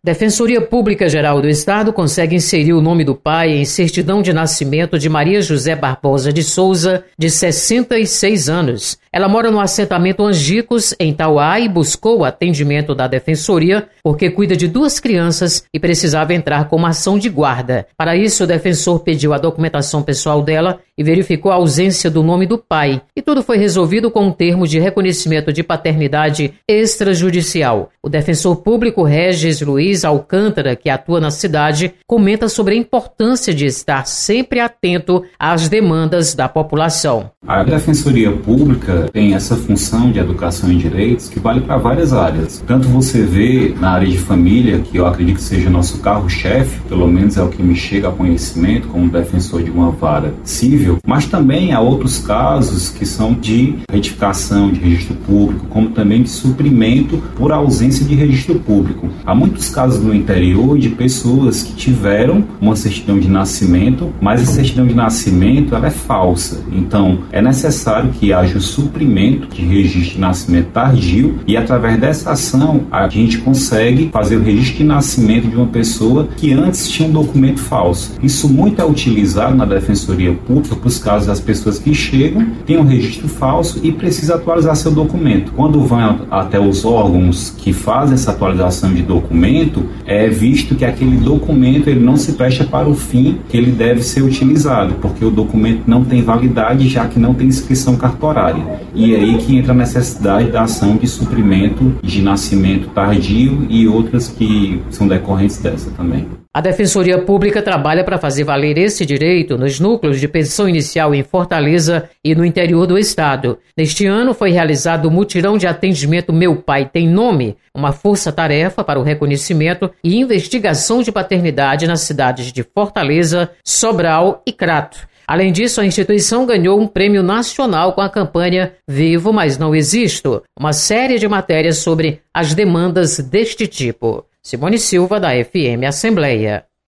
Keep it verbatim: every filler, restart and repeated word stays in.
Defensoria Pública Geral do Estado consegue inserir o nome do pai em certidão de nascimento de Maria José Barbosa de Souza, de sessenta e seis anos. Ela mora no assentamento Angicos, em Tauá, e buscou o atendimento da Defensoria porque cuida de duas crianças e precisava entrar com uma ação de guarda. Para isso, o defensor pediu a documentação pessoal dela e verificou a ausência do nome do pai. E tudo foi resolvido com um termo de reconhecimento de paternidade extrajudicial. O defensor público Regis Luiz Alcântara, que atua na cidade, comenta sobre a importância de estar sempre atento às demandas da população. A Defensoria Pública tem essa função de educação em direitos que vale para várias áreas. Tanto você vê na área de família, que eu acredito que seja nosso carro-chefe, pelo menos é o que me chega a conhecimento como defensor de uma vara civil, mas também há outros casos que são de retificação de registro público, como também de suprimento por ausência de registro público. Há muitos casos no interior de pessoas que tiveram uma certidão de nascimento, mas a certidão de nascimento ela é falsa. Então, é necessário que haja o suprimento de registro de nascimento tardio e, através dessa ação, a gente consegue fazer o registro de nascimento de uma pessoa que antes tinha um documento falso. Isso muito é utilizado na Defensoria Pública para os casos das pessoas que chegam, têm um registro falso e precisam atualizar seu documento. Quando vão até os órgãos que fazem essa atualização de documento, é visto que aquele documento ele não se presta para o fim que ele deve ser utilizado, porque o documento não tem validade, já que não tem inscrição cartorária. E é aí que entra a necessidade da ação de suprimento de nascimento tardio e outras que são decorrentes dessa também. A Defensoria Pública trabalha para fazer valer esse direito nos núcleos de pensão inicial em Fortaleza e no interior do estado. Neste ano foi realizado o mutirão de atendimento Meu Pai Tem Nome, uma força-tarefa para o reconhecimento e investigação de paternidade nas cidades de Fortaleza, Sobral e Crato. Além disso, a instituição ganhou um prêmio nacional com a campanha Vivo, Mas Não Existo, uma série de matérias sobre as demandas deste tipo. Simone Silva, da F M Assembleia.